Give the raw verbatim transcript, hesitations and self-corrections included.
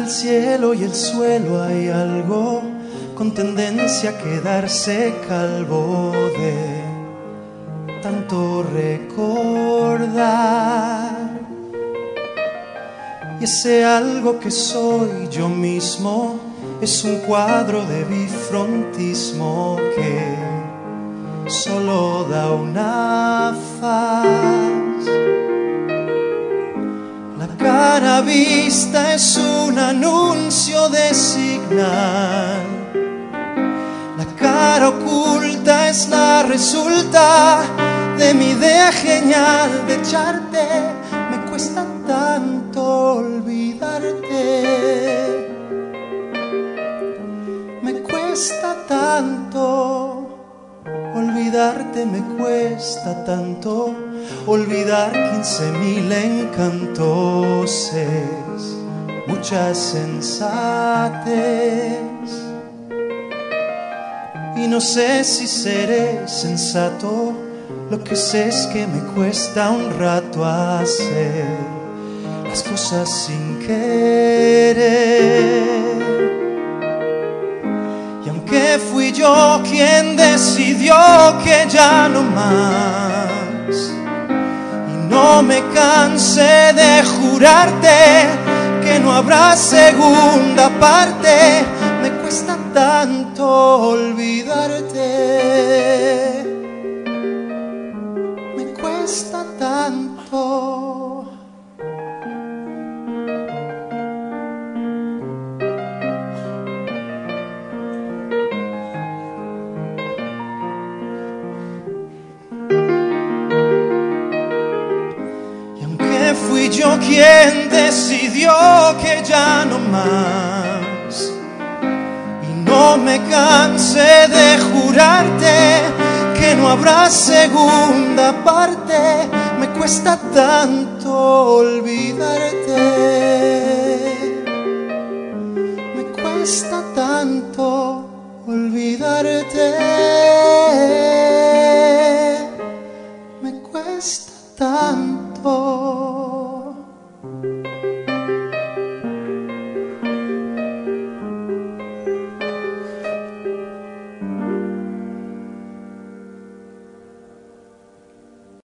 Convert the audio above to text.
el cielo y el suelo hay algo con tendencia a quedarse calvo de tanto recordar. Y ese algo que soy yo mismo es un cuadro de bifrontismo que solo da una faz. La cara vista es un anuncio de señal. La cara oculta es la resulta de mi idea genial de echarte. Me cuesta tanto olvidarte. Me cuesta tanto olvidarte, me cuesta tanto olvidar quince mil encantos, es mucha sensatez. Y no sé si seré sensato, lo que sé es que me cuesta un rato hacer las cosas sin querer. Y aunque fui yo quien decidió que ya no más, y no me cansé de jurarte que no habrá segunda parte, me cuesta tanto olvidarte. Me cuesta tanto. Y aunque fui yo quien decidió que ya no más, y no me cansé de jurarte que no habrá segunda parte, me cuesta tanto olvidarte. Me cuesta tanto olvidarte. Me cuesta tanto.